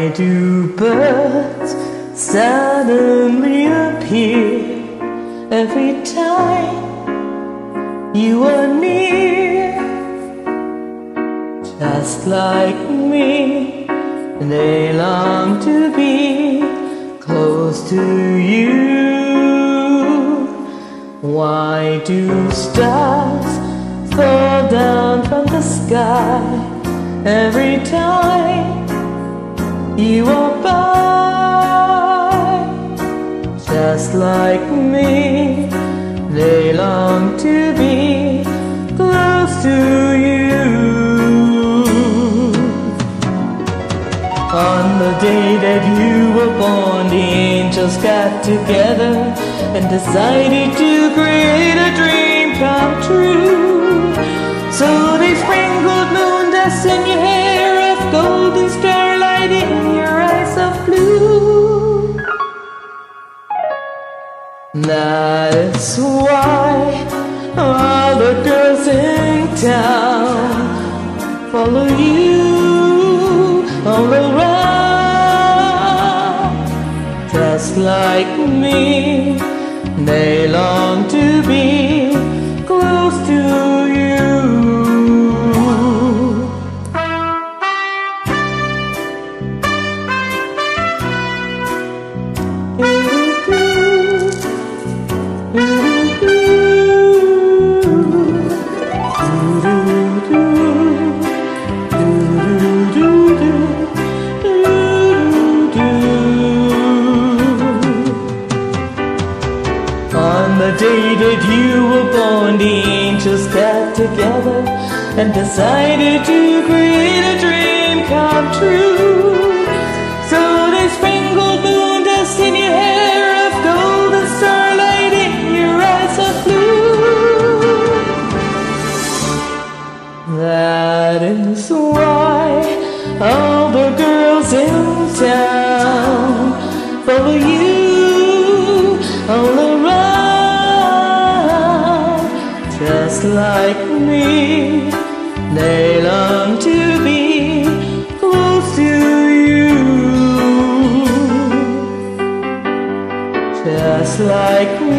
do birds suddenly appear every time you are near? Just like me, they long to be close to you. Why do stars fall down from the sky every time you are by? Just like me, they long to be close to you. On the day that you were born, the angels got together and decided to create a dream come true. So they sprinkled moon dust in your hair of golden starlight in your eyes of blue. That's why all the girls in town follow you all around. Just like me, they long to be close to you. On the day that you were born, the angels got together and decided to create a dream come true. So they sprinkled moon dust in your hair of golden starlight in your eyes of blue. That is why all the girls in town follow you all around. Just like me, they long to be close to you. Just like me,